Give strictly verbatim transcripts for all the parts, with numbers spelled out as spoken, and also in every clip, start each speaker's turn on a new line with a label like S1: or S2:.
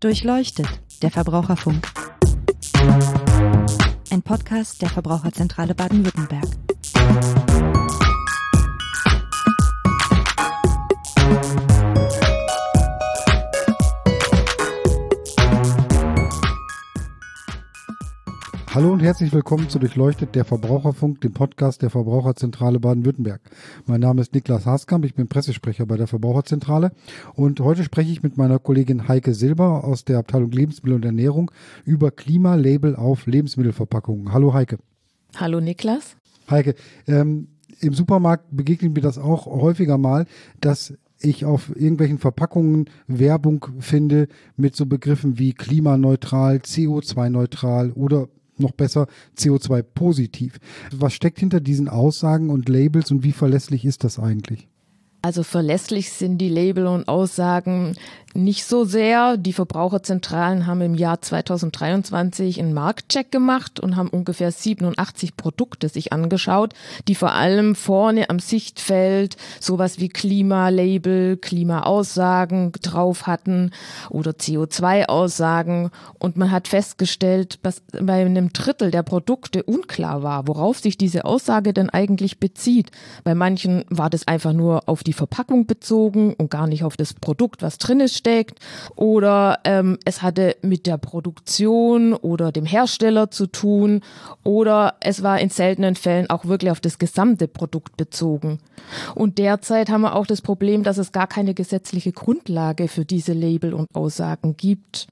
S1: Durchleuchtet, der Verbraucherfunk. Ein Podcast der Verbraucherzentrale Baden-Württemberg.
S2: Hallo und herzlich willkommen zu Durchleuchtet, der Verbraucherfunk, dem Podcast der Verbraucherzentrale Baden-Württemberg. Mein Name ist Niklas Haaskamp, ich bin Pressesprecher bei der Verbraucherzentrale und heute spreche ich mit meiner Kollegin Heike Silber aus der Abteilung Lebensmittel und Ernährung über Klimalabel auf Lebensmittelverpackungen. Hallo Heike.
S3: Hallo Niklas.
S2: Heike, ähm, im Supermarkt begegnet mir das auch häufiger mal, dass ich auf irgendwelchen Verpackungen Werbung finde mit so Begriffen wie klimaneutral, C O zwei neutral oder noch besser C O zwei positiv. Was steckt hinter diesen Aussagen und Labels und wie verlässlich ist das eigentlich?
S3: Also verlässlich sind die Label und Aussagen nicht so sehr. Die Verbraucherzentralen haben im Jahr zweitausenddreiundzwanzig einen Marktcheck gemacht und haben ungefähr siebenundachtzig Produkte sich angeschaut, die vor allem vorne am Sichtfeld sowas wie Klimalabel, Klimaaussagen drauf hatten oder C O zwei Aussagen. Und man hat festgestellt, dass bei einem Drittel der Produkte unklar war, worauf sich diese Aussage denn eigentlich bezieht. Bei manchen war das einfach nur auf die Verpackung bezogen und gar nicht auf das Produkt, was drin steckt. Oder ähm, es hatte mit der Produktion oder dem Hersteller zu tun. Oder es war in seltenen Fällen auch wirklich auf das gesamte Produkt bezogen. Und derzeit haben wir auch das Problem, dass es gar keine gesetzliche Grundlage für diese Label und Aussagen gibt.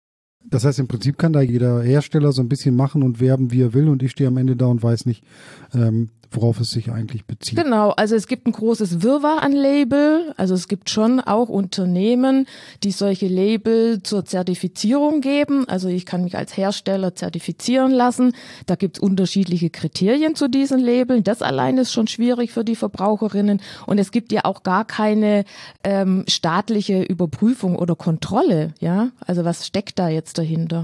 S2: Das heißt, im Prinzip kann da jeder Hersteller so ein bisschen machen und werben, wie er will, und ich stehe am Ende da und weiß nicht, ähm, worauf es sich eigentlich bezieht.
S3: Genau, also es gibt ein großes Wirrwarr an Label. Also es gibt schon auch Unternehmen, die solche Label zur Zertifizierung geben. Also ich kann mich als Hersteller zertifizieren lassen. Da gibt es unterschiedliche Kriterien zu diesen Labeln. Das allein ist schon schwierig für die Verbraucherinnen. Und es gibt ja auch gar keine ähm, staatliche Überprüfung oder Kontrolle. Ja, also was steckt da jetzt dahinter?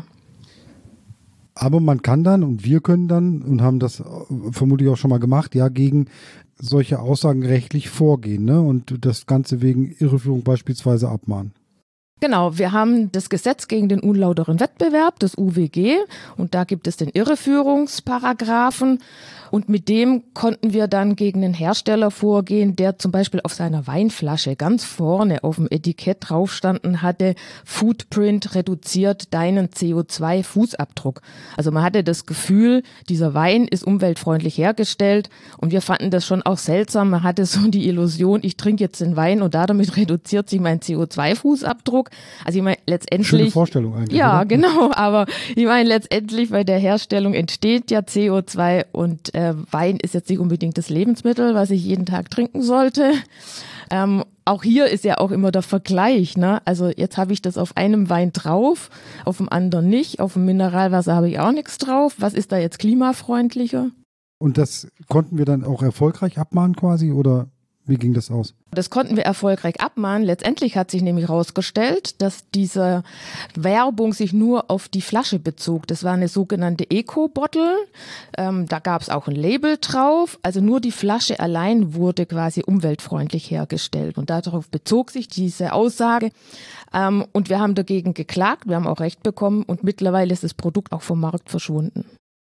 S2: Aber man kann dann und wir können dann und haben das vermutlich auch schon mal gemacht, ja, gegen solche Aussagen rechtlich vorgehen, ne? Und das Ganze wegen Irreführung beispielsweise abmahnen.
S3: Genau, wir haben das Gesetz gegen den unlauteren Wettbewerb, das U W G, und da gibt es den Irreführungsparagraphen. Und mit dem konnten wir dann gegen einen Hersteller vorgehen, der zum Beispiel auf seiner Weinflasche ganz vorne auf dem Etikett draufstanden hatte, Footprint reduziert deinen C O zwei Fußabdruck. Also man hatte das Gefühl, dieser Wein ist umweltfreundlich hergestellt und wir fanden das schon auch seltsam. Man hatte so die Illusion, ich trinke jetzt den Wein und damit reduziert sich mein C O zwei Fußabdruck. Also ich meine, letztendlich...
S2: Schöne Vorstellung eigentlich.
S3: Ja,
S2: oder?
S3: Genau, aber ich meine, letztendlich bei der Herstellung entsteht ja C O zwei und äh, Wein ist jetzt nicht unbedingt das Lebensmittel, was ich jeden Tag trinken sollte. Ähm, auch hier ist ja auch immer der Vergleich, ne? Also jetzt habe ich das auf einem Wein drauf, auf dem anderen nicht, auf dem Mineralwasser habe ich auch nichts drauf. Was ist da jetzt klimafreundlicher?
S2: Und das konnten wir dann auch erfolgreich abmahnen quasi, oder wie ging das aus?
S3: Das konnten wir erfolgreich abmahnen. Letztendlich hat sich nämlich herausgestellt, dass diese Werbung sich nur auf die Flasche bezog. Das war eine sogenannte Eco-Bottle. Ähm, da gab es auch ein Label drauf. Also nur die Flasche allein wurde quasi umweltfreundlich hergestellt. Und darauf bezog sich diese Aussage. Ähm, und wir haben dagegen geklagt. Wir haben auch Recht bekommen. Und mittlerweile ist das Produkt auch vom Markt verschwunden.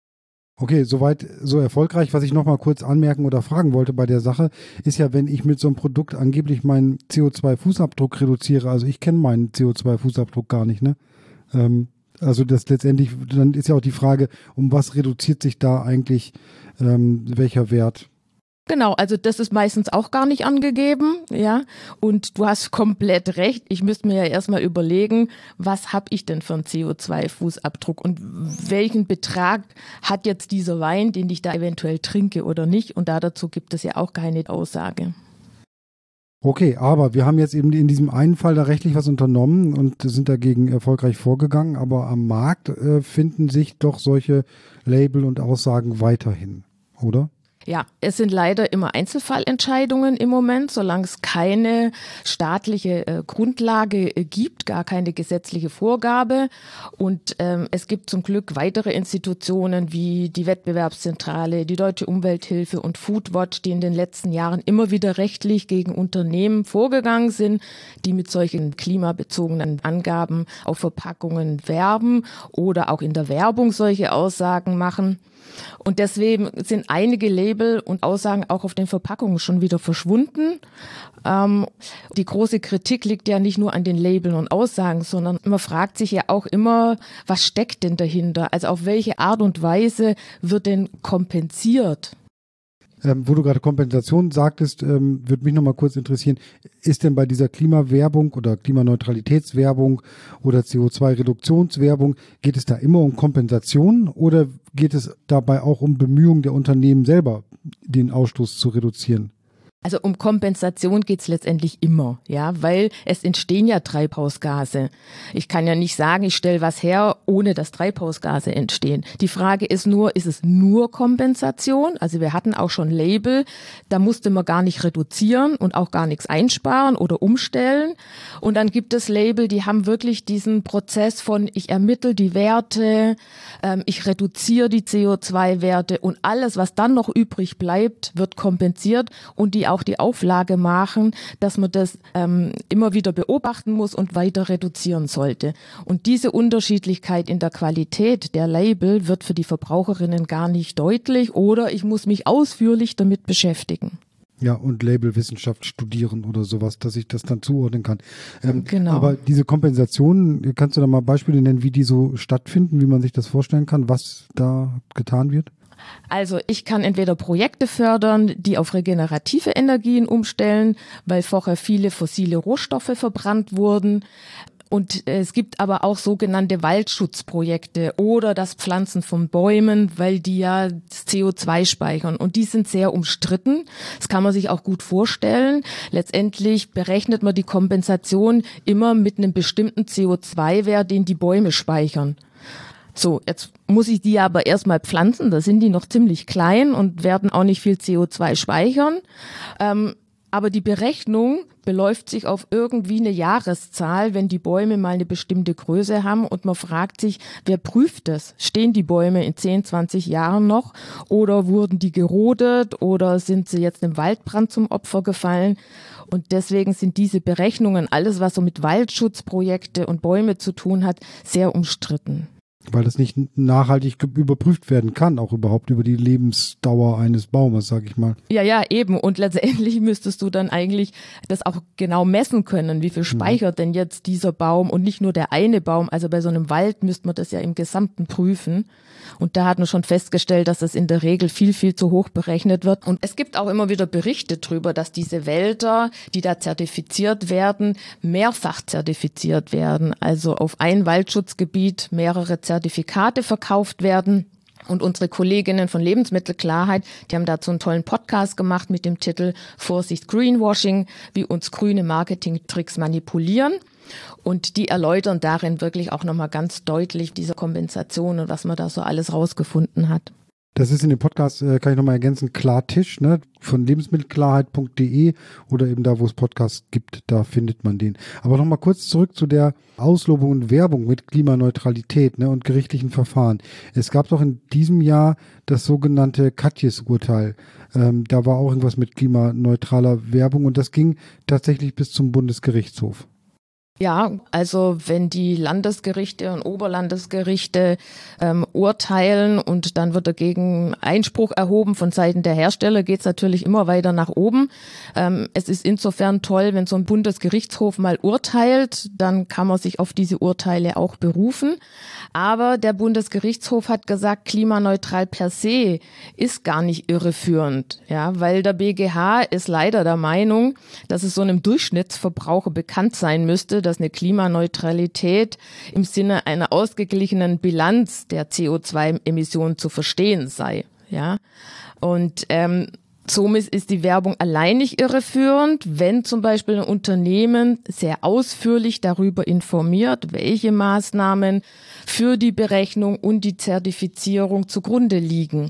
S2: Okay, soweit so erfolgreich. Was ich noch mal kurz anmerken oder fragen wollte bei der Sache, ist ja, wenn ich mit so einem Produkt angeblich meinen C O zwei Fußabdruck reduziere, also ich kenne meinen C O zwei Fußabdruck gar nicht, ne? Ähm, also das letztendlich, dann ist ja auch die Frage, um was reduziert sich da eigentlich ähm, welcher Wert?
S3: Genau, also das ist meistens auch gar nicht angegeben, ja. Und du hast komplett recht. Ich müsste mir ja erstmal überlegen, was habe ich denn für einen C O zwei Fußabdruck und welchen Betrag hat jetzt dieser Wein, den ich da eventuell trinke oder nicht. Und da dazu gibt es ja auch keine Aussage.
S2: Okay, aber wir haben jetzt eben in diesem einen Fall da rechtlich was unternommen und sind dagegen erfolgreich vorgegangen. Aber am Markt äh, finden sich doch solche Label und Aussagen weiterhin, oder?
S3: Ja, es sind leider immer Einzelfallentscheidungen im Moment, solange es keine staatliche äh, Grundlage äh, gibt, gar keine gesetzliche Vorgabe. Und ähm, es gibt zum Glück weitere Institutionen wie die Wettbewerbszentrale, die Deutsche Umwelthilfe und Foodwatch, die in den letzten Jahren immer wieder rechtlich gegen Unternehmen vorgegangen sind, die mit solchen klimabezogenen Angaben auf Verpackungen werben oder auch in der Werbung solche Aussagen machen. Und deswegen sind einige Label und Aussagen auch auf den Verpackungen schon wieder verschwunden. Ähm, die große Kritik liegt ja nicht nur an den Labeln und Aussagen, sondern man fragt sich ja auch immer, was steckt denn dahinter? Also auf welche Art und Weise wird denn kompensiert?
S2: Ähm, wo du gerade Kompensation sagtest, ähm, würde mich noch mal kurz interessieren, ist denn bei dieser Klimawerbung oder Klimaneutralitätswerbung oder C O zwei Reduktionswerbung, geht es da immer um Kompensation oder geht es dabei auch um Bemühungen der Unternehmen selber, den Ausstoß zu reduzieren?
S3: Also um Kompensation geht's letztendlich immer, ja, weil es entstehen ja Treibhausgase. Ich kann ja nicht sagen, ich stelle was her, ohne dass Treibhausgase entstehen. Die Frage ist nur, ist es nur Kompensation? Also wir hatten auch schon Label, da musste man gar nicht reduzieren und auch gar nichts einsparen oder umstellen. Und dann gibt es Label, die haben wirklich diesen Prozess von, ich ermittle die Werte, ähm, ich reduziere die C O zwei Werte und alles, was dann noch übrig bleibt, wird kompensiert und die auch die Auflage machen, dass man das ähm, immer wieder beobachten muss und weiter reduzieren sollte. Und diese Unterschiedlichkeit in der Qualität der Label wird für die Verbraucherinnen gar nicht deutlich oder ich muss mich ausführlich damit beschäftigen.
S2: Ja, und Labelwissenschaft studieren oder sowas, dass ich das dann zuordnen kann. Ähm,
S3: genau.
S2: Aber diese Kompensationen, kannst du da mal Beispiele nennen, wie die so stattfinden, wie man sich das vorstellen kann, was da getan wird?
S3: Also ich kann entweder Projekte fördern, die auf regenerative Energien umstellen, weil vorher viele fossile Rohstoffe verbrannt wurden. Und es gibt aber auch sogenannte Waldschutzprojekte oder das Pflanzen von Bäumen, weil die ja C O zwei speichern. Und die sind sehr umstritten. Das kann man sich auch gut vorstellen. Letztendlich berechnet man die Kompensation immer mit einem bestimmten C O zwei Wert, den die Bäume speichern. So, jetzt muss ich die aber erstmal pflanzen, da sind die noch ziemlich klein und werden auch nicht viel C O zwei speichern. Ähm, aber die Berechnung beläuft sich auf irgendwie eine Jahreszahl, wenn die Bäume mal eine bestimmte Größe haben und man fragt sich, wer prüft das? Stehen die Bäume in zehn, zwanzig Jahren noch oder wurden die gerodet oder sind sie jetzt einem Waldbrand zum Opfer gefallen? Und deswegen sind diese Berechnungen, alles was so mit Waldschutzprojekte und Bäume zu tun hat, sehr umstritten.
S2: Weil das nicht nachhaltig überprüft werden kann, auch überhaupt über die Lebensdauer eines Baumes, sag ich mal.
S3: Ja, ja, eben. Und letztendlich müsstest du dann eigentlich das auch genau messen können. Wie viel speichert denn jetzt dieser Baum und nicht nur der eine Baum? Also bei so einem Wald müsste man das ja im Gesamten prüfen. Und da hat man schon festgestellt, dass das in der Regel viel, viel zu hoch berechnet wird. Und es gibt auch immer wieder Berichte darüber, dass diese Wälder, die da zertifiziert werden, mehrfach zertifiziert werden. Also auf ein Waldschutzgebiet mehrere Zertifikate verkauft werden. Und unsere Kolleginnen von Lebensmittelklarheit, die haben dazu einen tollen Podcast gemacht mit dem Titel Vorsicht Greenwashing, wie uns grüne Marketingtricks manipulieren. Und die erläutern darin wirklich auch nochmal ganz deutlich diese Kompensation und was man da so alles rausgefunden hat.
S2: Das ist in dem Podcast, äh, kann ich nochmal ergänzen, Klartisch, ne, von lebensmittelklarheit punkt de oder eben da, wo es Podcasts gibt, da findet man den. Aber nochmal kurz zurück zu der Auslobung und Werbung mit Klimaneutralität, ne, und gerichtlichen Verfahren. Es gab doch in diesem Jahr das sogenannte Katjes-Urteil. Ähm, da war auch irgendwas mit klimaneutraler Werbung und das ging tatsächlich bis zum Bundesgerichtshof.
S3: Ja, also wenn die Landesgerichte und Oberlandesgerichte ähm, urteilen und dann wird dagegen Einspruch erhoben von Seiten der Hersteller, geht's natürlich immer weiter nach oben. Ähm, es ist insofern toll, wenn so ein Bundesgerichtshof mal urteilt, dann kann man sich auf diese Urteile auch berufen. Aber der Bundesgerichtshof hat gesagt, klimaneutral per se ist gar nicht irreführend, ja, weil der B G H ist leider der Meinung, dass es so einem Durchschnittsverbraucher bekannt sein müsste, dass eine Klimaneutralität im Sinne einer ausgeglichenen Bilanz der C O zwei Emissionen zu verstehen sei, ja. Und ähm, somit ist die Werbung allein nicht irreführend, wenn zum Beispiel ein Unternehmen sehr ausführlich darüber informiert, welche Maßnahmen für die Berechnung und die Zertifizierung zugrunde liegen.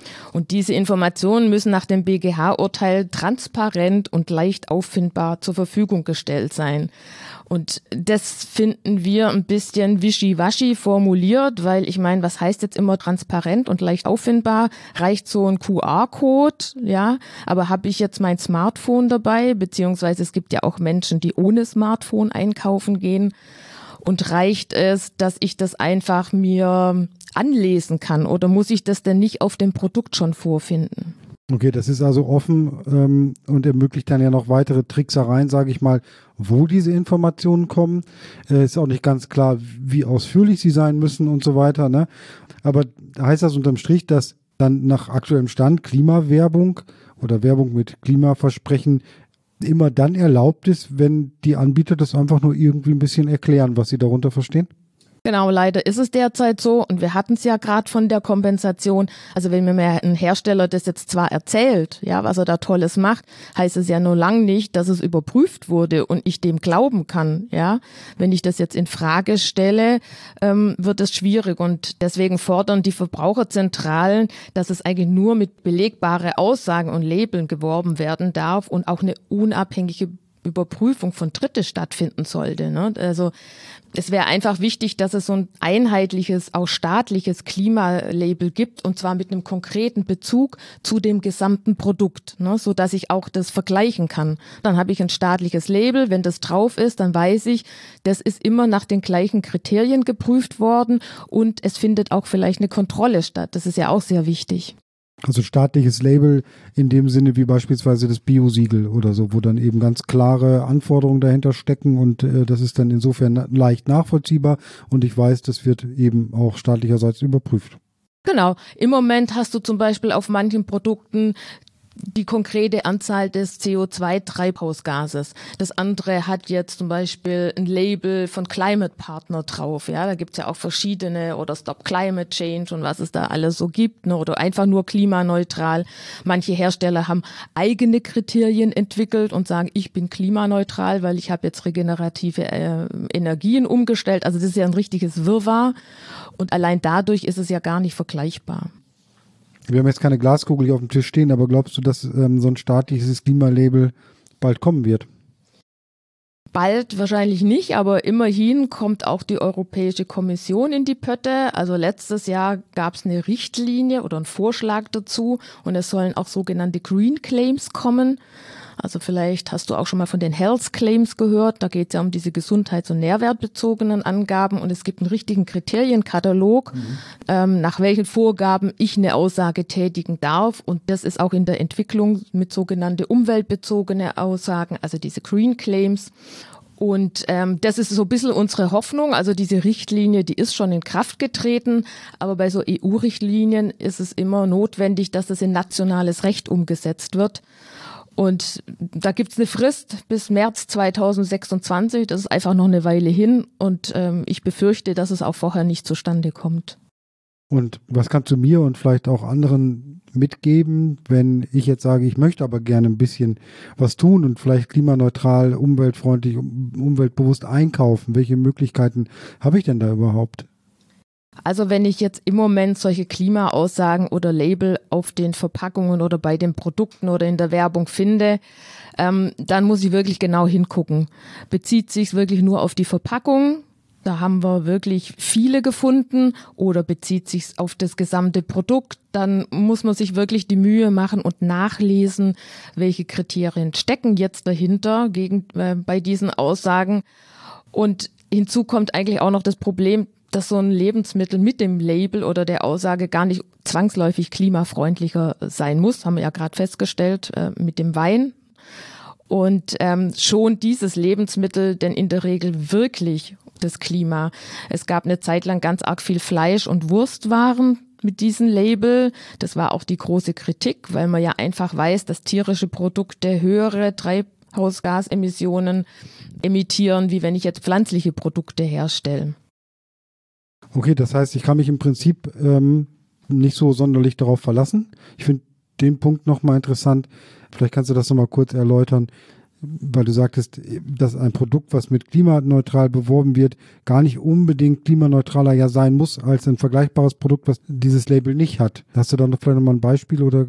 S3: Und diese Informationen müssen nach dem B G H-Urteil transparent und leicht auffindbar zur Verfügung gestellt sein. Und das finden wir ein bisschen wischiwaschi formuliert, weil ich meine, was heißt jetzt immer transparent und leicht auffindbar? Reicht so ein Q R-Code, ja? Aber habe ich jetzt mein Smartphone dabei, beziehungsweise es gibt ja auch Menschen, die ohne Smartphone einkaufen gehen. Und reicht es, dass ich das einfach mir anlesen kann oder muss ich das denn nicht auf dem Produkt schon vorfinden?
S2: Okay, das ist also offen ähm, und ermöglicht dann ja noch weitere Tricksereien, sage ich mal, wo diese Informationen kommen. Äh, ist auch nicht ganz klar, wie ausführlich sie sein müssen und so weiter, ne? Aber heißt das unterm Strich, dass dann nach aktuellem Stand Klimawerbung oder Werbung mit Klimaversprechen immer dann erlaubt ist, wenn die Anbieter das einfach nur irgendwie ein bisschen erklären, was sie darunter verstehen?
S3: Genau, leider ist es derzeit so und wir hatten es ja gerade von der Kompensation. Also wenn mir ein Hersteller das jetzt zwar erzählt, ja, was er da Tolles macht, heißt es ja nur lang nicht, dass es überprüft wurde und ich dem glauben kann, ja. Wenn ich das jetzt in Frage stelle, ähm, wird es schwierig und deswegen fordern die Verbraucherzentralen, dass es eigentlich nur mit belegbare Aussagen und Labeln geworben werden darf und auch eine unabhängige Überprüfung von Dritte stattfinden sollte, ne? Also es wäre einfach wichtig, dass es so ein einheitliches, auch staatliches Klimalabel gibt und zwar mit einem konkreten Bezug zu dem gesamten Produkt, ne? So dass ich auch das vergleichen kann. Dann habe ich ein staatliches Label, wenn das drauf ist, dann weiß ich, das ist immer nach den gleichen Kriterien geprüft worden und es findet auch vielleicht eine Kontrolle statt. Das ist ja auch sehr wichtig.
S2: Also staatliches Label in dem Sinne wie beispielsweise das Bio-Siegel oder so, wo dann eben ganz klare Anforderungen dahinter stecken und äh, das ist dann insofern na- leicht nachvollziehbar und ich weiß, das wird eben auch staatlicherseits überprüft.
S3: Genau. Im Moment hast du zum Beispiel auf manchen Produkten die konkrete Anzahl des C O zwei Treibhausgases. Das andere hat jetzt zum Beispiel ein Label von Climate Partner drauf. Ja, da gibt's ja auch verschiedene oder Stop Climate Change und was es da alles so gibt, ne, oder einfach nur klimaneutral. Manche Hersteller haben eigene Kriterien entwickelt und sagen, ich bin klimaneutral, weil ich habe jetzt regenerative äh, Energien umgestellt. Also das ist ja ein richtiges Wirrwarr und allein dadurch ist es ja gar nicht vergleichbar.
S2: Wir haben jetzt keine Glaskugel hier auf dem Tisch stehen, aber glaubst du, dass ähm, so ein staatliches Klimalabel bald kommen wird?
S3: Bald wahrscheinlich nicht, aber immerhin kommt auch die Europäische Kommission in die Pötte. Also letztes Jahr gab es eine Richtlinie oder einen Vorschlag dazu und es sollen auch sogenannte Green Claims kommen. Also vielleicht hast du auch schon mal von den Health Claims gehört. Da geht es ja um diese gesundheits- und nährwertbezogenen Angaben und es gibt einen richtigen Kriterienkatalog, mhm. ähm, nach welchen Vorgaben ich eine Aussage tätigen darf. Und das ist auch in der Entwicklung mit sogenannte umweltbezogene Aussagen, also diese Green Claims. Und ähm, das ist so ein bisschen unsere Hoffnung. Also diese Richtlinie, die ist schon in Kraft getreten, aber bei so E U-Richtlinien ist es immer notwendig, dass das in nationales Recht umgesetzt wird. Und da gibt's eine Frist bis März zweitausendsechsundzwanzig. Das ist einfach noch eine Weile hin. Und ähm, ich befürchte, dass es auch vorher nicht zustande kommt.
S2: Und was kannst du mir und vielleicht auch anderen mitgeben, wenn ich jetzt sage, ich möchte aber gerne ein bisschen was tun und vielleicht klimaneutral, umweltfreundlich, umweltbewusst einkaufen? Welche Möglichkeiten habe ich denn da überhaupt?
S3: Also wenn ich jetzt im Moment solche Klimaaussagen oder Label auf den Verpackungen oder bei den Produkten oder in der Werbung finde, ähm, dann muss ich wirklich genau hingucken. Bezieht sich es wirklich nur auf die Verpackung? Da haben wir wirklich viele gefunden. Oder bezieht sich es auf das gesamte Produkt? Dann muss man sich wirklich die Mühe machen und nachlesen, welche Kriterien stecken jetzt dahinter gegen, äh, bei diesen Aussagen. Und hinzu kommt eigentlich auch noch das Problem, dass so ein Lebensmittel mit dem Label oder der Aussage gar nicht zwangsläufig klimafreundlicher sein muss, haben wir ja gerade festgestellt äh, mit dem Wein. Und ähm, schon dieses Lebensmittel denn in der Regel wirklich das Klima. Es gab eine Zeit lang ganz arg viel Fleisch- und Wurstwaren mit diesem Label. Das war auch die große Kritik, weil man ja einfach weiß, dass tierische Produkte höhere Treibhausgasemissionen emittieren, wie wenn ich jetzt pflanzliche Produkte herstelle.
S2: Okay, das heißt, ich kann mich im Prinzip ähm, nicht so sonderlich darauf verlassen. Ich finde den Punkt nochmal interessant. Vielleicht kannst du das nochmal kurz erläutern. weil du sagtest, dass ein Produkt, was mit klimaneutral beworben wird, gar nicht unbedingt klimaneutraler ja sein muss als ein vergleichbares Produkt, was dieses Label nicht hat. Hast du da noch vielleicht nochmal ein Beispiel oder?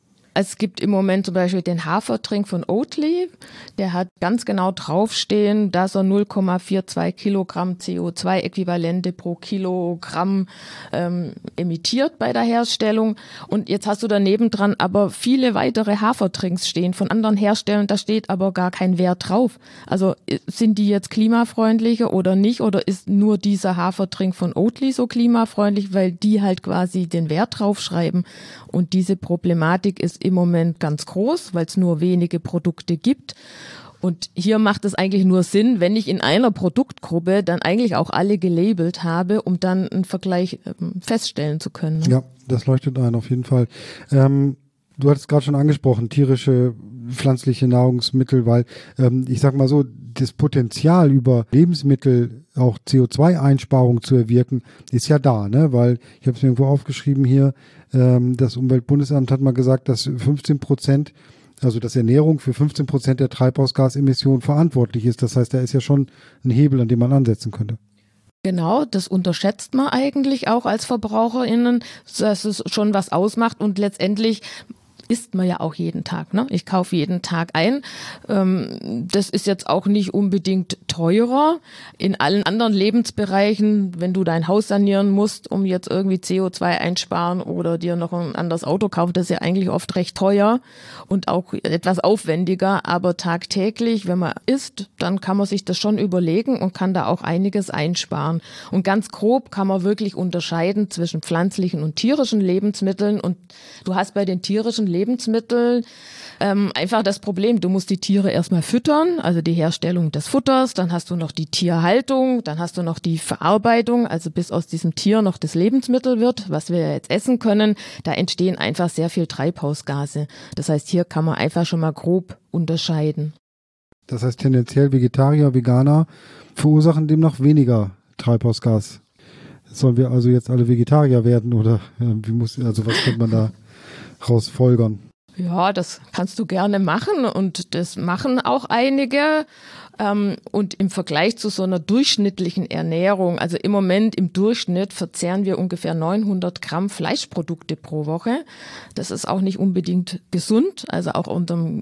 S3: Es gibt im Moment zum Beispiel den Hafertrink von Oatly. Der hat ganz genau draufstehen, dass er null Komma zweiundvierzig Kilogramm C O zwei Äquivalente pro Kilogramm ähm, emittiert bei der Herstellung. Und jetzt hast du daneben dran aber viele weitere Hafertrinks stehen von anderen Herstellern. Da steht aber gar kein Wert drauf. Also sind die jetzt klimafreundlicher oder nicht? Oder ist nur dieser Hafertrink von Oatly so klimafreundlich, weil die halt quasi den Wert draufschreiben? Und diese Problematik ist im Moment ganz groß, weil es nur wenige Produkte gibt. Und hier macht es eigentlich nur Sinn, wenn ich in einer Produktgruppe dann eigentlich auch alle gelabelt habe, um dann einen Vergleich ähm, feststellen zu können. Ne?
S2: Ja, das leuchtet ein, auf jeden Fall. Ähm, du hattest gerade schon angesprochen, tierische, pflanzliche Nahrungsmittel, weil ähm, ich sag mal so, das Potenzial über Lebensmittel auch C O zwei Einsparung zu erwirken, ist ja da, ne? Weil ich habe es mir irgendwo aufgeschrieben hier, ähm, das Umweltbundesamt hat mal gesagt, dass fünfzehn Prozent, also dass Ernährung für fünfzehn Prozent der Treibhausgasemissionen verantwortlich ist. Das heißt, da ist ja schon ein Hebel, an dem man ansetzen könnte.
S3: Genau, das unterschätzt man eigentlich auch als VerbraucherInnen, dass es schon was ausmacht und letztendlich isst man ja auch jeden Tag, ne? Ich kaufe jeden Tag ein. Ähm, das ist jetzt auch nicht unbedingt teurer. In allen anderen Lebensbereichen, wenn du dein Haus sanieren musst, um jetzt irgendwie C O zwei einsparen oder dir noch ein anderes Auto kaufen, das ist ja eigentlich oft recht teuer und auch etwas aufwendiger. Aber tagtäglich, wenn man isst, dann kann man sich das schon überlegen und kann da auch einiges einsparen. Und ganz grob kann man wirklich unterscheiden zwischen pflanzlichen und tierischen Lebensmitteln. Und du hast bei den tierischen Lebensmitteln Lebensmittel ähm, einfach das Problem, du musst die Tiere erstmal füttern, also die Herstellung des Futters, dann hast du noch die Tierhaltung, dann hast du noch die Verarbeitung, also bis aus diesem Tier noch das Lebensmittel wird, was wir jetzt essen können, da entstehen einfach sehr viel Treibhausgase. Das heißt, hier kann man einfach schon mal grob unterscheiden.
S2: Das heißt, tendenziell Vegetarier, Veganer verursachen demnach weniger Treibhausgas. Sollen wir also jetzt alle Vegetarier werden oder äh, wie muss, also was könnte man da raus folgern?
S3: Ja, das kannst du gerne machen und das machen auch einige. Ähm, und im Vergleich zu so einer durchschnittlichen Ernährung, also im Moment im Durchschnitt verzehren wir ungefähr neunhundert Gramm Fleischprodukte pro Woche. Das ist auch nicht unbedingt gesund, also auch unter dem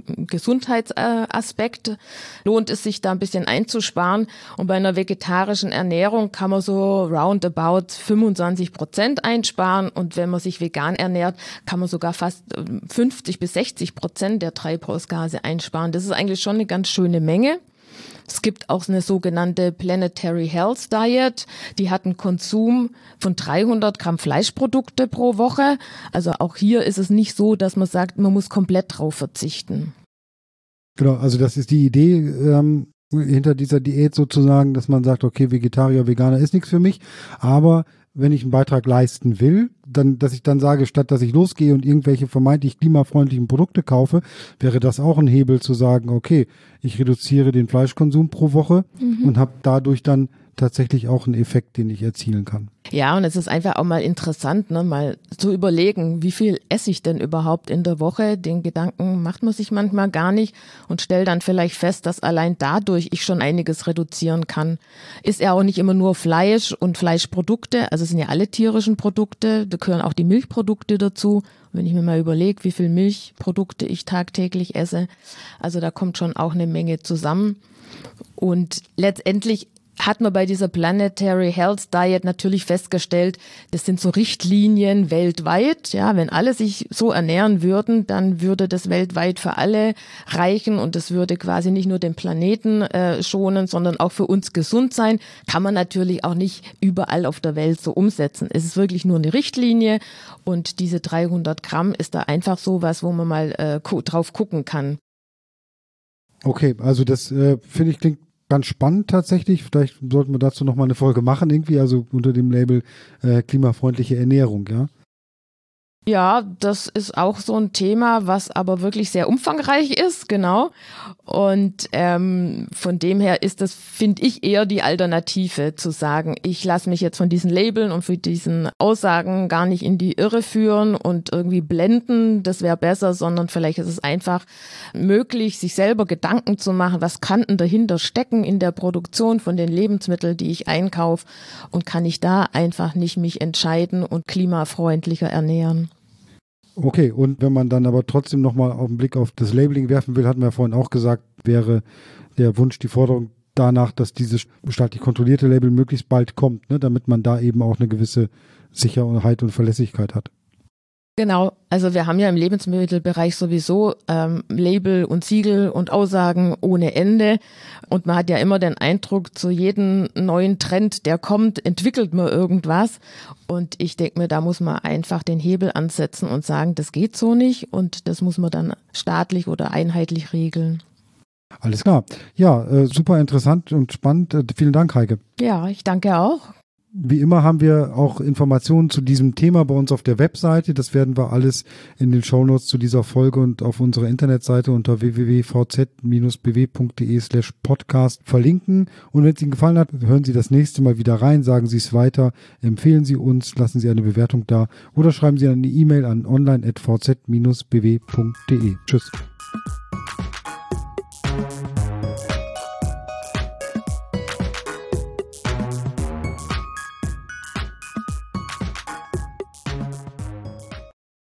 S3: Gesundheitsaspekt lohnt es sich da ein bisschen einzusparen. Und bei einer vegetarischen Ernährung kann man so roundabout fünfundzwanzig Prozent einsparen und wenn man sich vegan ernährt, kann man sogar fast fünfzig bis sechzig Prozent der Treibhausgase einsparen. Das ist eigentlich schon eine ganz schöne Menge. Es gibt auch eine sogenannte Planetary Health Diet, die hat einen Konsum von dreihundert Gramm Fleischprodukte pro Woche. Also auch hier ist es nicht so, dass man sagt, man muss komplett drauf verzichten.
S2: Genau, also das ist die Idee ähm, hinter dieser Diät sozusagen, dass man sagt, okay, Vegetarier, Veganer ist nichts für mich, aber wenn ich einen Beitrag leisten will, dann, dass ich dann sage, statt dass ich losgehe und irgendwelche vermeintlich klimafreundlichen Produkte kaufe, wäre das auch ein Hebel zu sagen, okay, ich reduziere den Fleischkonsum pro Woche mhm. und habe dadurch dann tatsächlich auch einen Effekt, den ich erzielen kann.
S3: Ja, und es ist einfach auch mal interessant, ne, mal zu überlegen, wie viel esse ich denn überhaupt in der Woche? Den Gedanken macht man sich manchmal gar nicht und stellt dann vielleicht fest, dass allein dadurch ich schon einiges reduzieren kann. Ist ja auch nicht immer nur Fleisch und Fleischprodukte, also es sind ja alle tierischen Produkte, da gehören auch die Milchprodukte dazu. Wenn ich mir mal überlege, wie viel Milchprodukte ich tagtäglich esse, also da kommt schon auch eine Menge zusammen. Und letztendlich hat man bei dieser Planetary Health Diet natürlich festgestellt, das sind so Richtlinien weltweit. Ja, wenn alle sich so ernähren würden, dann würde das weltweit für alle reichen und das würde quasi nicht nur den Planeten äh, schonen, sondern auch für uns gesund sein. Kann man natürlich auch nicht überall auf der Welt so umsetzen. Es ist wirklich nur eine Richtlinie und diese dreihundert Gramm ist da einfach so was, wo man mal äh, gu- drauf gucken kann.
S2: Okay, also das äh, finde ich klingt ganz spannend tatsächlich. Vielleicht sollten wir dazu nochmal eine Folge machen irgendwie, also unter dem Label äh, klimafreundliche Ernährung, ja.
S3: Ja, das ist auch so ein Thema, was aber wirklich sehr umfangreich ist, genau. Und ähm, von dem her ist das, finde ich, eher die Alternative, zu sagen, ich lasse mich jetzt von diesen Labeln und für diesen Aussagen gar nicht in die Irre führen und irgendwie blenden, das wäre besser, sondern vielleicht ist es einfach möglich, sich selber Gedanken zu machen, was kann denn dahinter stecken in der Produktion von den Lebensmitteln, die ich einkaufe, und kann ich da einfach nicht mich entscheiden und klimafreundlicher ernähren.
S2: Okay, und wenn man dann aber trotzdem nochmal auf den Blick auf das Labeling werfen will, hatten wir vorhin auch gesagt, wäre der Wunsch, die Forderung danach, dass dieses staatlich kontrollierte Label möglichst bald kommt, ne, damit man da eben auch eine gewisse Sicherheit und Verlässlichkeit hat.
S3: Genau, also wir haben ja im Lebensmittelbereich sowieso ähm, Label und Siegel und Aussagen ohne Ende, und man hat ja immer den Eindruck, zu jedem neuen Trend, der kommt, entwickelt man irgendwas, und ich denke mir, da muss man einfach den Hebel ansetzen und sagen, das geht so nicht, und das muss man dann staatlich oder einheitlich regeln.
S2: Alles klar. Ja, äh, super interessant und spannend. Äh, vielen Dank, Heike.
S3: Ja, ich danke auch.
S2: Wie immer haben wir auch Informationen zu diesem Thema bei uns auf der Webseite. Das werden wir alles in den Shownotes zu dieser Folge und auf unserer Internetseite unter w w w punkt v z bindestrich b w punkt d e slash podcast verlinken. Und wenn es Ihnen gefallen hat, hören Sie das nächste Mal wieder rein, sagen Sie es weiter, empfehlen Sie uns, lassen Sie eine Bewertung da oder schreiben Sie eine E-Mail an online at v z bindestrich b w punkt d e. Tschüss.